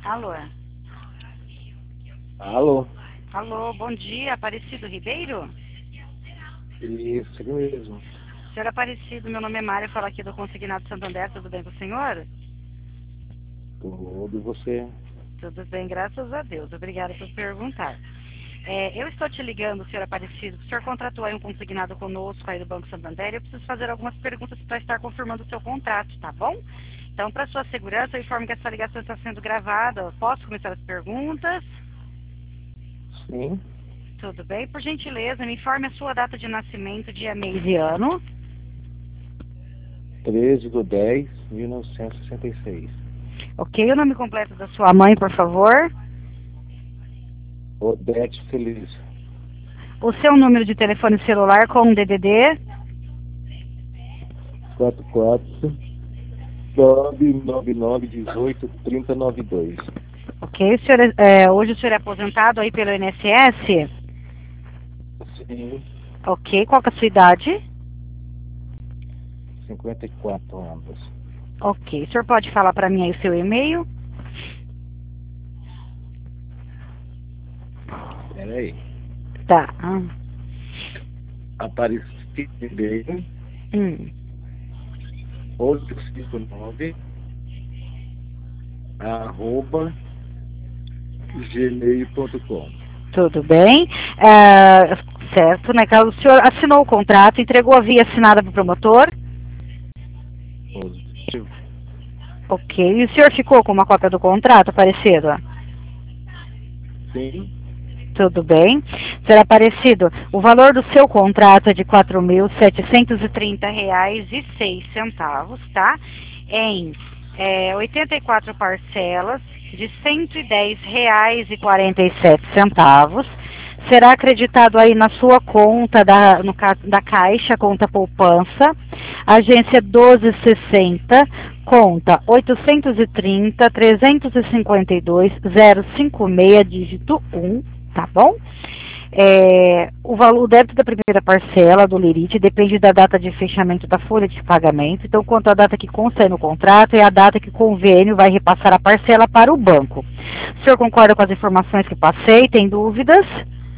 Alô? Alô? Alô, bom dia, Aparecido Ribeiro? Isso mesmo. Senhor Aparecido, meu nome é Mário, eu falo aqui do Consignado Santander, tudo bem com o senhor? Tudo e você? Tudo bem, graças a Deus, obrigada por perguntar. Eu estou te ligando, senhor Aparecido, o senhor contratou aí um consignado conosco aí do Banco Santander e eu preciso fazer algumas perguntas para estar confirmando o seu contrato, tá bom? Então, para sua segurança, eu informo que essa ligação está sendo gravada. Posso começar as perguntas? Sim. Tudo bem? Por gentileza, me informe a sua data de nascimento, dia, mês e ano. 13/10/1966. Ok, o nome completo da sua mãe, por favor. Odete Feliz. O seu número de telefone celular com DDD. 44-999-18-3092. Ok, hoje o senhor é aposentado aí pelo INSS? Sim. Ok, qual que é a sua idade? 54 anos. Ok, o senhor pode falar para mim aí o seu e-mail? Peraí. Tá. Aparecido Ribeiro, Hum. 859 @gmail.com. Tudo bem. Certo, né? O senhor assinou o contrato, entregou a via assinada para o promotor? Positivo. Ok. E o senhor ficou com uma cópia do contrato, Aparecido? Sim. Tudo bem. Senhor Aparecido, o valor do seu contrato é de R$ 4.730,06, tá? Em 84 parcelas de R$ 110,47. Será acreditado aí na sua conta da Caixa, conta poupança, agência 1260, conta 830-352-056, dígito 1, tá bom? O débito da primeira parcela do Lerite depende da data de fechamento da folha de pagamento. Então, quanto à data que consta aí no contrato, é a data que o convênio vai repassar a parcela para o banco. O senhor concorda com as informações que passei? Tem dúvidas?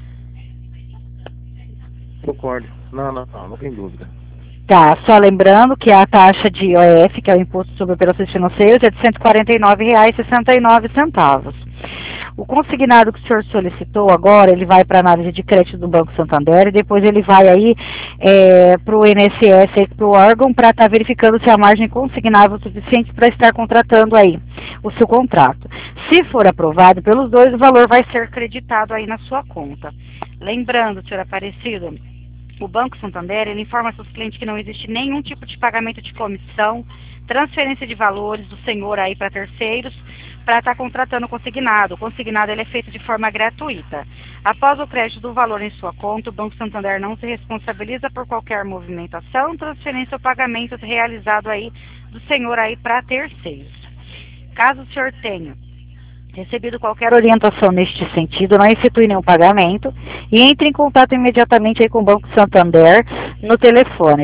Concordo. Não tem dúvida. Tá, só lembrando que a taxa de IOF, que é o Imposto sobre Operações Financeiras, é de R$ 149,69. O consignado que o senhor solicitou agora, ele vai para a análise de crédito do Banco Santander e depois ele vai aí para o INSS, para o órgão, para estar verificando se a margem consignável é suficiente para estar contratando aí o seu contrato. Se for aprovado pelos dois, o valor vai ser creditado aí na sua conta. Lembrando, senhor Aparecido, o Banco Santander, ele informa seus clientes que não existe nenhum tipo de pagamento de comissão, transferência de valores do senhor aí para terceiros, para estar contratando o consignado. O consignado ele é feito de forma gratuita. Após o crédito do valor em sua conta, o Banco Santander não se responsabiliza por qualquer movimentação, transferência ou pagamento realizado aí do senhor aí para terceiros. Caso o senhor tenha recebido qualquer orientação neste sentido, não efetue nenhum pagamento e entre em contato imediatamente aí com o Banco Santander no telefone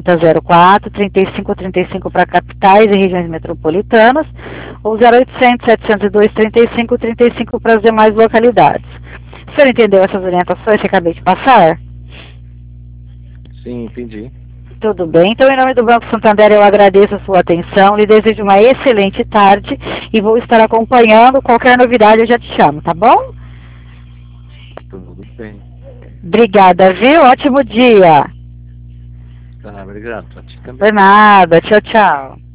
4004-3535 para capitais e regiões metropolitanas ou 0800-702-3535 para as demais localidades. O senhor entendeu essas orientações que acabei de passar? Sim, entendi. Tudo bem. Então, em nome do Banco Santander, eu agradeço a sua atenção, lhe desejo uma excelente tarde e vou estar acompanhando. Qualquer novidade eu já te chamo, tá bom? Tudo bem. Obrigada, viu? Ótimo dia. Tá, obrigado. Pra ti Por também. nada. Tchau, tchau.